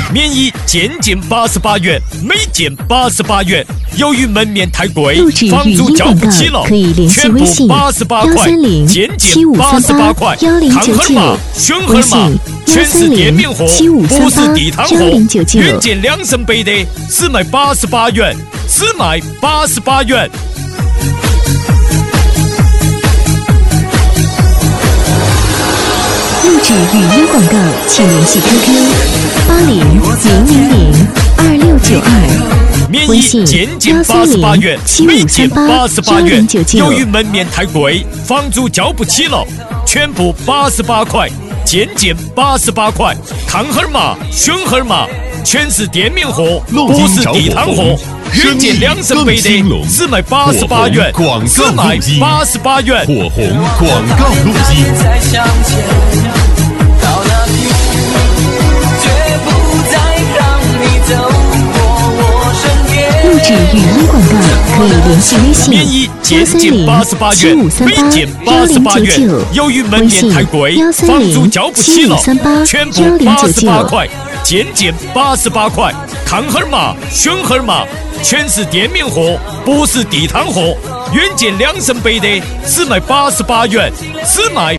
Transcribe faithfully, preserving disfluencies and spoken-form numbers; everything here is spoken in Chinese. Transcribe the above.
免疫件件八十八元，每件八十八元。由于门面太贵，房租交不起了，全部八十八块，件件八十八块。看盒码、选盒码，全是店面货，不是地摊货。原件两升白的，只卖八十八元，只卖八十八元。 录制语音广告，请联系 Q Q 八零零零零二六九二。 免疫件件八十八元，每件八十八元。由于门面太贵，房租交不起了，全部八十八块，件件八十八块。看盒码、选盒码，全是店面货，不是地摊货。原件两升白的，只卖八十八元，只卖八十八元。 火红广告录机。 录制语音广告可以联系微信免疫件件八十八元，每件八十八元。由于门面太贵，房租交不起了，全部八十八块，件件八十八块。看盒码、选盒码，全是店面货，不是地摊货。原件两升白的，只卖八十八元，只卖。